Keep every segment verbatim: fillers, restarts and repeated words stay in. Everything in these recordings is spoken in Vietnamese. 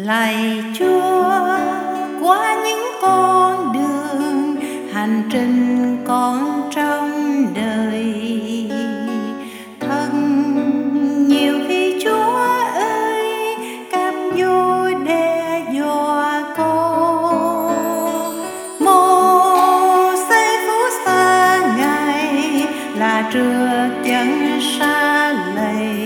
Lạy Chúa, qua những con đường hành trình con trong đời, thật nhiều khi Chúa ơi cám dỗ đe dọa con. Một giây phút xa Ngài là trượt chân xa lầy,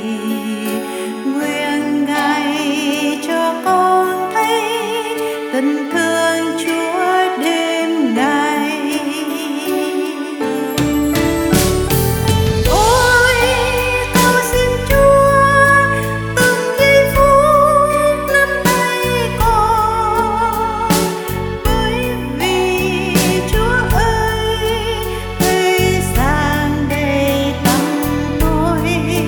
nguyện Ngài cho con thấy tình thương Chúa đêm ngày. Ôi cầu xin Chúa từng giây phút nắm tay con, bởi vì Chúa ơi thế gian đầy tăm tối,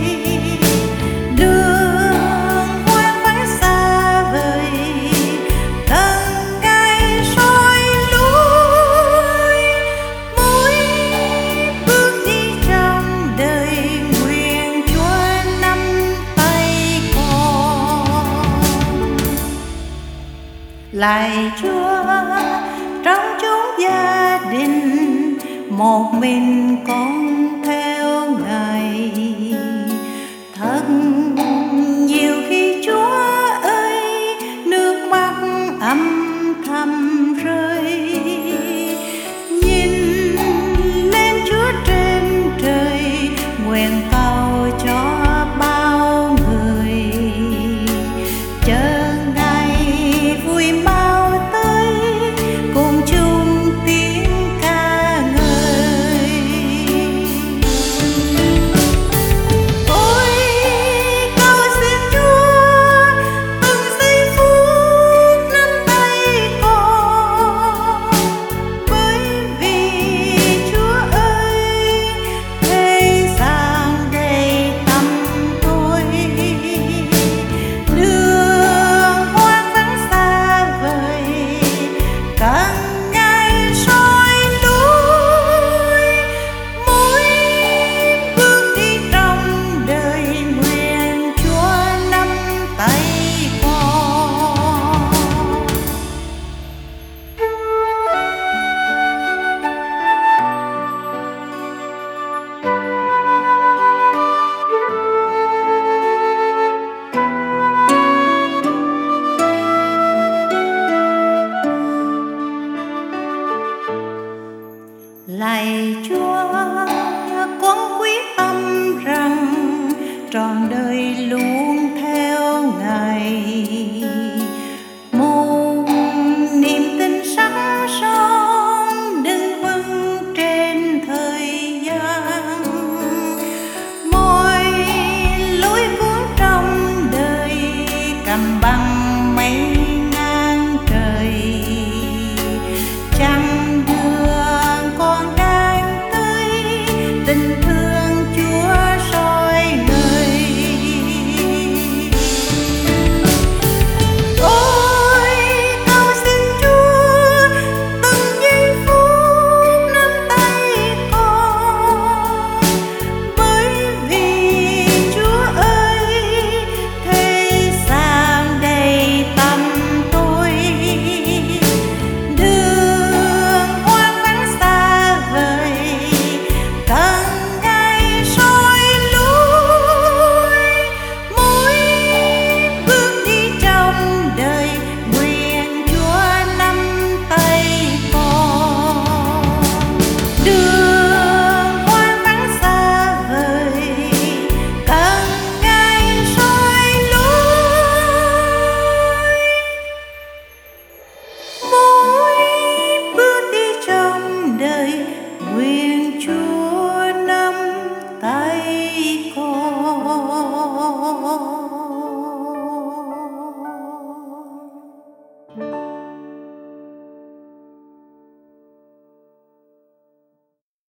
đường hoang vắng xa vời, tầng gai soi lối. Mỗi bước đi trong đời nguyện Chúa nắm tay con. Lạy Chúa, trong chốn gia đình một mình con